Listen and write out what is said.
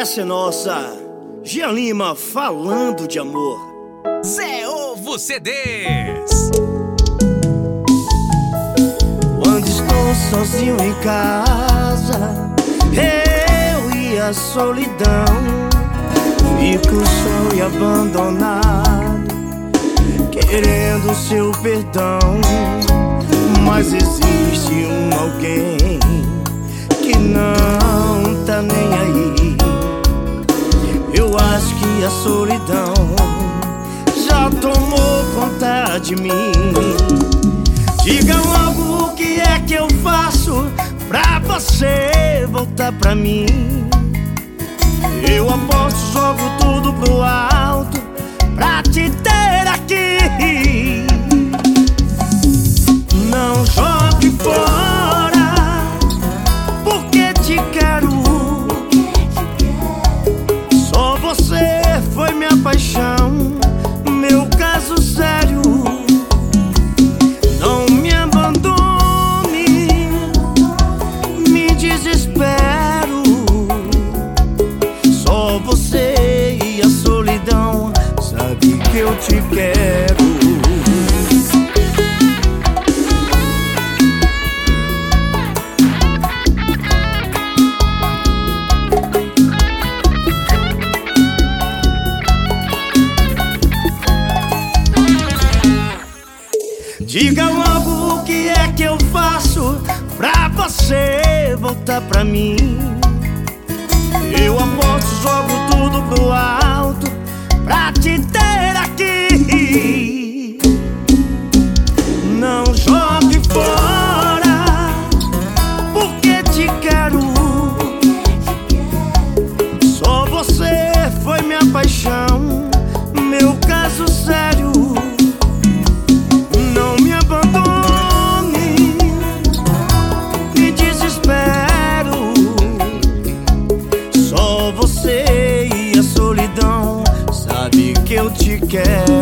Essa é nossa Jean Lima falando de amor. Zé Ovo CDs. Quando estou sozinho em casa, eu e a solidão, fico só e abandonado, querendo seu perdão. Mas existe um alguém que não tá nem aí. Eu acho que a solidão já tomou conta de mim. Diga logo o que é que eu faço pra você voltar pra mim. Eu aposto, jogo tudo pro alto pra te ter aqui. Não jogue fora, porque te quero. Só você foi minha paixão, meu caso sério. Não me abandone, me desespero. Só você e a solidão sabe que eu te quero. Diga logo o que é que eu faço pra você voltar pra mim. Eu aposto, jogo tudo pro alto pra te ter aqui. Não jogue fora, porque te quero. Só você foi minha paixão, meu caso sério. Você e a solidão sabe que eu te quero.